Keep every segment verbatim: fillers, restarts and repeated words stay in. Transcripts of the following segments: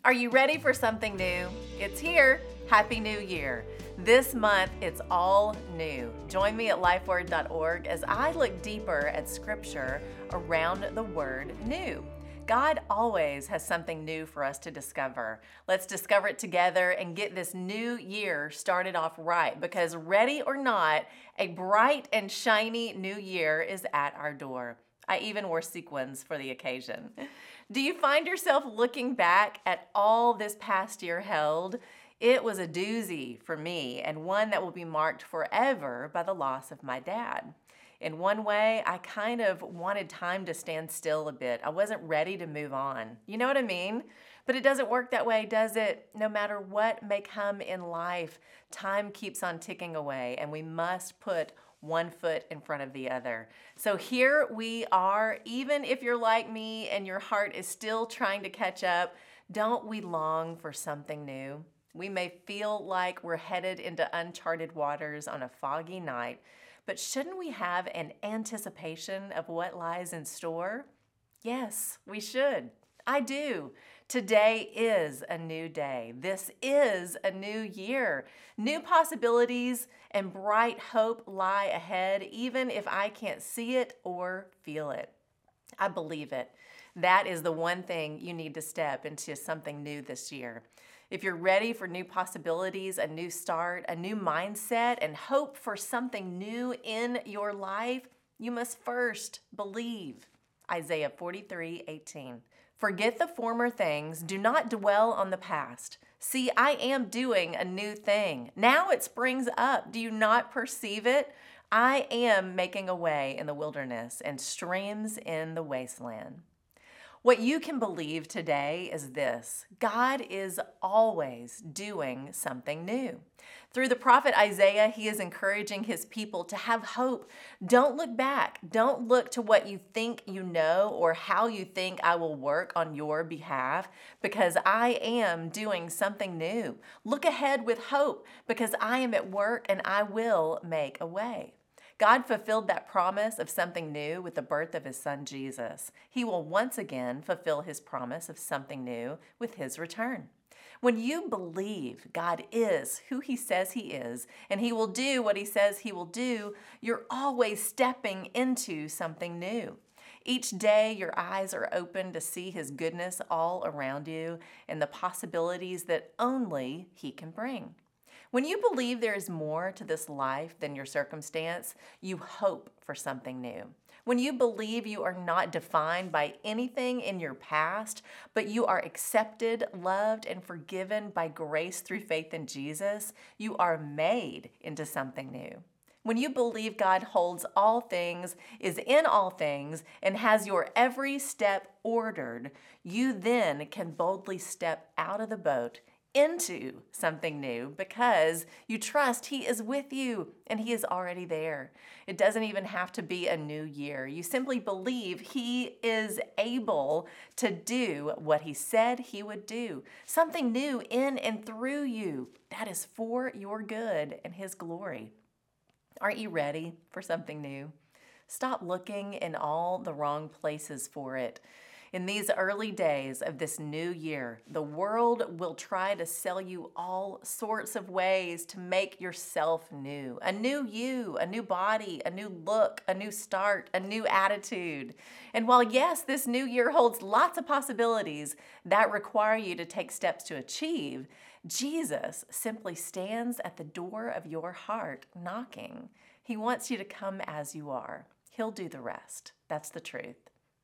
Are you ready for something new? It's here. Happy New Year. This month, it's all new. Join me at lifeword dot org as I look deeper at scripture around the word new. God always has something new for us to discover. Let's discover it together and get this new year started off right, because ready or not, a bright and shiny new year is at our door. I even wore sequins for the occasion. Do you find yourself looking back at all this past year held? It was a doozy for me, and one that will be marked forever by the loss of my dad. In one way, I kind of wanted time to stand still a bit. I wasn't ready to move on. You know what I mean? But it doesn't work that way, does it? No matter what may come in life, time keeps on ticking away, and we must put one foot in front of the other. So here we are. Even if you're like me and your heart is still trying to catch up, don't we long for something new? We may feel like we're headed into uncharted waters on a foggy night, but shouldn't we have an anticipation of what lies in store? Yes, we should. I do. Today is a new day. This is a new year. New possibilities and bright hope lie ahead, even if I can't see it or feel it. I believe it. That is the one thing you need to step into something new this year. If you're ready for new possibilities, a new start, a new mindset, and hope for something new in your life, you must first believe. Isaiah forty-three eighteen. Forget the former things. Do not dwell on the past. See, I am doing a new thing. Now it springs up. Do you not perceive it? I am making a way in the wilderness and streams in the wasteland. What you can believe today is this: God is always doing something new. Through the prophet Isaiah, he is encouraging his people to have hope. Don't look back. Don't look to what you think you know or how you think I will work on your behalf, because I am doing something new. Look ahead with hope, because I am at work and I will make a way. God fulfilled that promise of something new with the birth of his son, Jesus. He will once again fulfill his promise of something new with his return. When you believe God is who he says he is, and he will do what he says he will do, you're always stepping into something new. Each day, your eyes are open to see his goodness all around you and the possibilities that only he can bring. When you believe there is more to this life than your circumstance, you hope for something new. When you believe you are not defined by anything in your past, but you are accepted, loved, and forgiven by grace through faith in Jesus, you are made into something new. When you believe God holds all things, is in all things, and has your every step ordered, you then can boldly step out of the boat into something new, because you trust he is with you and he is already there. It doesn't even have to be a new year. You simply believe he is able to do what he said he would do. Something new in and through you that is for your good and his glory. Aren't you ready for something new? Stop looking in all the wrong places for it. In these early days of this new year, the world will try to sell you all sorts of ways to make yourself new. A new you, a new body, a new look, a new start, a new attitude. And while yes, this new year holds lots of possibilities that require you to take steps to achieve, Jesus simply stands at the door of your heart knocking. He wants you to come as you are. He'll do the rest. That's the truth.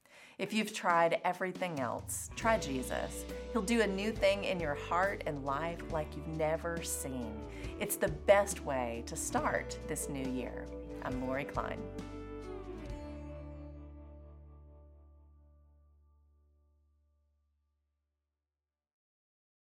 If you've tried everything else, try Jesus. He'll do a new thing in your heart and life like you've never seen. It's the best way to start this new year. I'm Lori Klein.